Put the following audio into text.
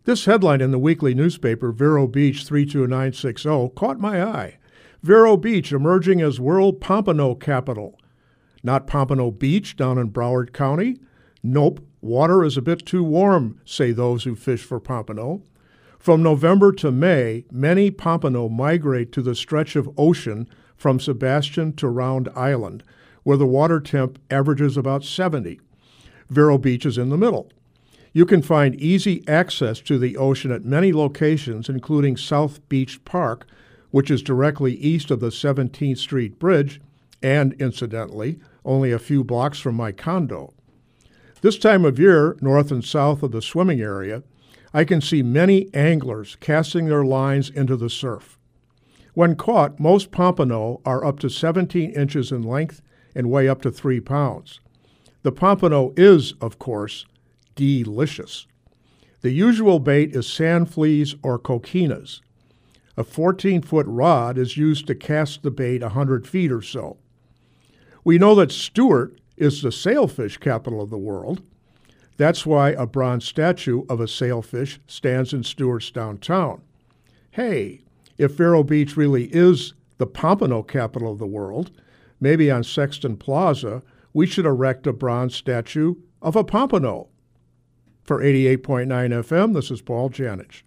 This headline in the weekly newspaper, Vero Beach 32960, caught my eye. Vero Beach emerging as World Pompano Capital. Not Pompano Beach down in Broward County. Nope, water is a bit too warm, say those who fish for pompano. From November to May, many pompano migrate to the stretch of ocean from Sebastian to Round Island, where the water temp averages about 70. Vero Beach is in the middle. You can find easy access to the ocean at many locations, including South Beach Park, which is directly east of the 17th Street Bridge, and, incidentally, only a few blocks from my condo. This time of year, north and south of the swimming area, I can see many anglers casting their lines into the surf. When caught, most pompano are up to 17 inches in length and weigh up to 3 pounds. The pompano is, of course, delicious. The usual bait is sand fleas or coquinas. A 14-foot rod is used to cast the bait 100 feet or so. We know that Stuart is the sailfish capital of the world. That's why a bronze statue of a sailfish stands in Stuart's downtown. Hey, if Vero Beach really is the pompano capital of the world, maybe on Sexton Plaza, we should erect a bronze statue of a pompano. For 88.9 FM, this is Paul Janich.